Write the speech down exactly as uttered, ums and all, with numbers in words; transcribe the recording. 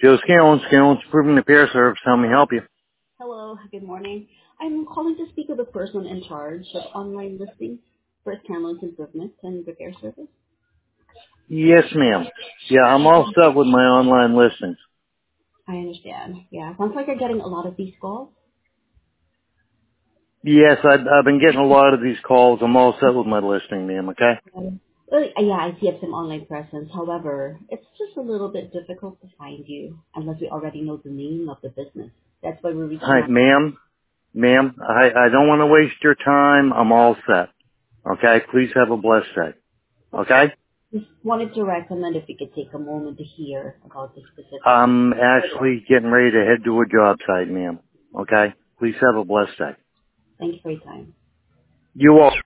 Joe Scalon, Scalon's Improving Repair Service. How may I help you? Hello, good morning. I'm calling to speak with the person in charge of online listings for Scanlon's Improvement and Repair Service. Yes, ma'am. Yeah, I'm all set with my online listings. I understand. Yeah, sounds like you're getting a lot of these calls. Yes, I've, I've been getting a lot of these calls. I'm all set with my listing, ma'am, okay? Um, well, yeah, I see you have some online presence. However, it's just a little bit difficult to find you unless we already know the name of the business. That's why we're reaching Hi, out. ma'am. Ma'am, I, I don't want to waste your time. I'm all set. Okay? Please have a blessed day. Okay? Just wanted to recommend if you could take a moment to hear about the specific. I'm actually getting ready to head to a job site, ma'am. Okay? Please have a blessed day. Thank you for your time. You all.